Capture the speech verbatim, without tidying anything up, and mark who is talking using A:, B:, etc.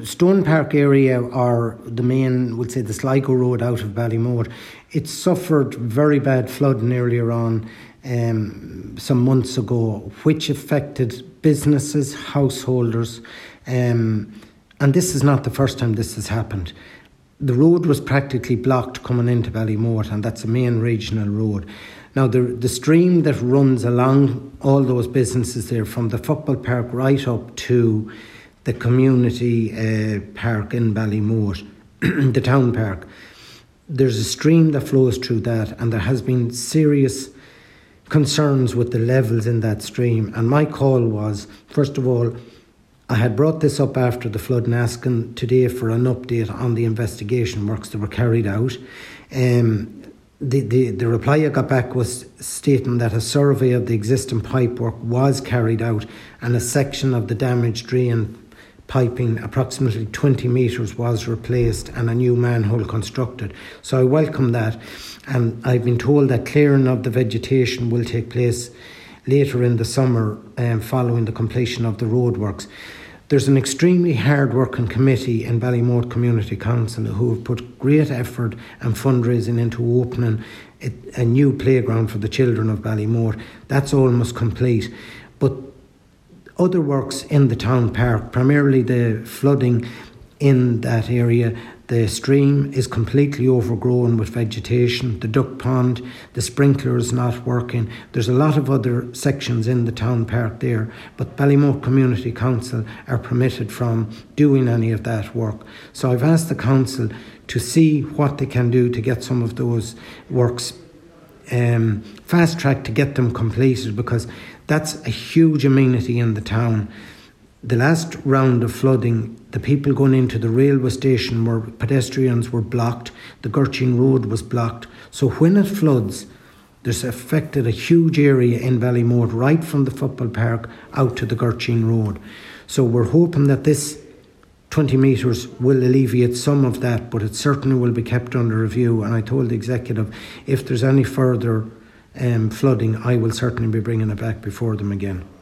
A: Stone Park area, or the main, we'll say the Sligo Road out of Ballymore, it suffered very bad flooding earlier on um, some months ago, which affected businesses, householders, um, and this is not the first time this has happened. The road was practically blocked coming into Ballymore, and that's a main regional road. Now, the the stream that runs along all those businesses there, from the football park right up to the community uh, park in Ballymore, the town park, there's a stream that flows through that, and there has been serious concerns with the levels in that stream. And my call was, first of all, I had brought this up after the flood and asking today for an update on the investigation works that were carried out. Um, the, the, the reply I got back was stating that a survey of the existing pipework was carried out, and a section of the damaged drain piping, approximately twenty metres, was replaced and a new manhole constructed. So I welcome that, and I've been told that clearing of the vegetation will take place later in the summer um, following the completion of the roadworks. There's an extremely hard-working committee in Ballymore Community Council who have put great effort and fundraising into opening a, a new playground for the children of Ballymore. That's almost complete. But other works in the town park, primarily the flooding in that area, the stream is completely overgrown with vegetation, the duck pond, the sprinkler is not working. There's a lot of other sections in the town park there, but Ballymore Community Council are permitted from doing any of that work. So I've asked the council to see what they can do to get some of those works um, fast-tracked, to get them completed, because that's a huge amenity in the town. The last round of flooding, the people going into the railway station where pedestrians were blocked, the Gurchin Road was blocked. So when it floods, there's affected a huge area in Ballymore, right from the football park out to the Gurchin Road. So we're hoping that this twenty metres will alleviate some of that, but it certainly will be kept under review. And I told the executive, if there's any further um, flooding, I will certainly be bringing it back before them again.